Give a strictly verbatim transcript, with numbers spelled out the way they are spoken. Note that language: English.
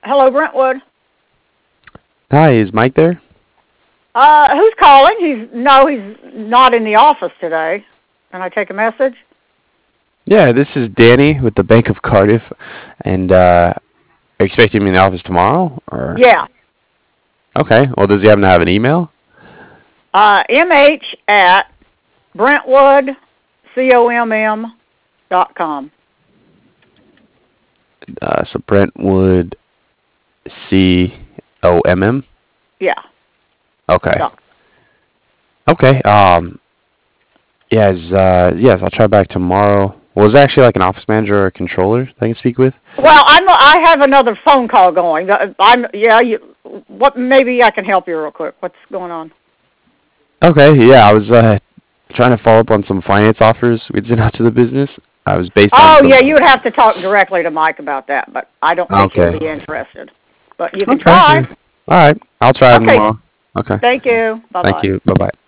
Hello, Brentwood. Hi, is Mike there? Uh, who's calling? He's no, he's not in the office today. Can I take a message? Yeah, this is Danny with the Bank of Cardiff, and uh, are you expecting me in the office tomorrow? Or Yeah. okay, well, does he happen to have an email? Uh, mh at Brentwood comm dot com. Uh, so Brentwood C O M M. Yeah. Okay. Dot. Okay. Um. Yes. Uh. Yes. I'll try back tomorrow. Was there actually like an office manager or a controller that I can speak with? Well, I'm. I have another phone call going. Uh, I'm. Yeah. You. What? Maybe I can help you real quick. What's going on? Okay. Yeah. I was uh trying to follow up on some finance offers we'd sent out to the business. I was based on Oh, some. yeah. You would have to talk directly to Mike about that, but I don't think he'll Okay. be interested. But you can Okay. try. Yeah. All right. I'll try them Okay. tomorrow. Okay. Thank you. Bye Thank bye. you. Bye bye.